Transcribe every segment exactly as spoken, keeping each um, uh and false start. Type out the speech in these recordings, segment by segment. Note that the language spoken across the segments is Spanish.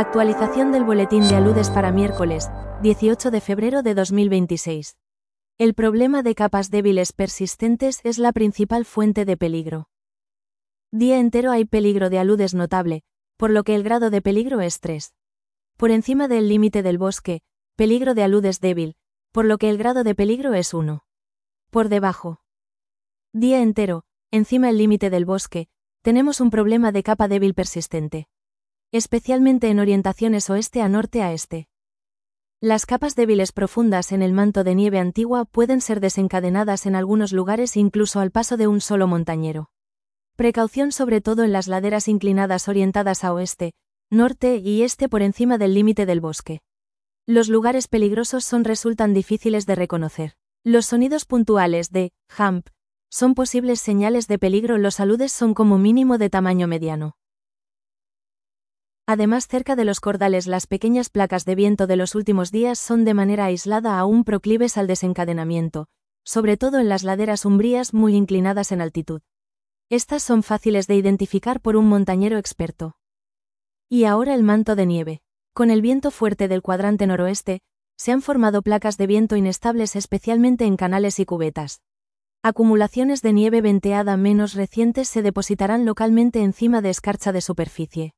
Actualización del boletín de aludes para miércoles, dieciocho de febrero de dos mil veintiséis. El problema de capas débiles persistentes es la principal fuente de peligro. Día entero hay peligro de aludes notable, por lo que el grado de peligro es tres. Por encima del límite del bosque, peligro de aludes débil, por lo que el grado de peligro es uno. Por debajo. Día entero, encima el límite del bosque, tenemos un problema de capa débil persistente. Especialmente en orientaciones oeste a norte a este. Las capas débiles profundas en el manto de nieve antigua pueden ser desencadenadas en algunos lugares incluso al paso de un solo montañero. Precaución sobre todo en las laderas inclinadas orientadas a oeste, norte y este por encima del límite del bosque. Los lugares peligrosos son resultan difíciles de reconocer. Los sonidos puntuales de «hump» son posibles señales de peligro. Los aludes son como mínimo de tamaño mediano. Además, cerca de los cordales las pequeñas placas de viento de los últimos días son de manera aislada aún proclives al desencadenamiento, sobre todo en las laderas umbrías muy inclinadas en altitud. Estas son fáciles de identificar por un montañero experto. Y ahora el manto de nieve. Con el viento fuerte del cuadrante noroeste, se han formado placas de viento inestables especialmente en canales y cubetas. Acumulaciones de nieve venteada menos recientes se depositarán localmente encima de escarcha de superficie.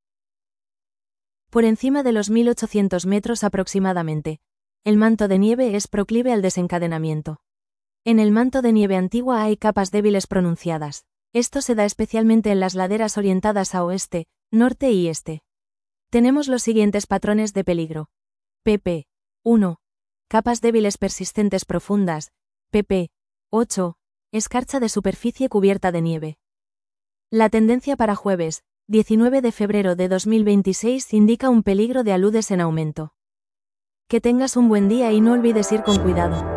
Por encima de los mil ochocientos metros aproximadamente, el manto de nieve es proclive al desencadenamiento. En el manto de nieve antigua hay capas débiles pronunciadas. Esto se da especialmente en las laderas orientadas a oeste, norte y este. Tenemos los siguientes patrones de peligro. pp. uno. Capas débiles persistentes profundas. pp. ocho. Escarcha de superficie cubierta de nieve. La tendencia para jueves, diecinueve de febrero de dos mil veintiséis indica un peligro de aludes en aumento. Que tengas un buen día y no olvides ir con cuidado.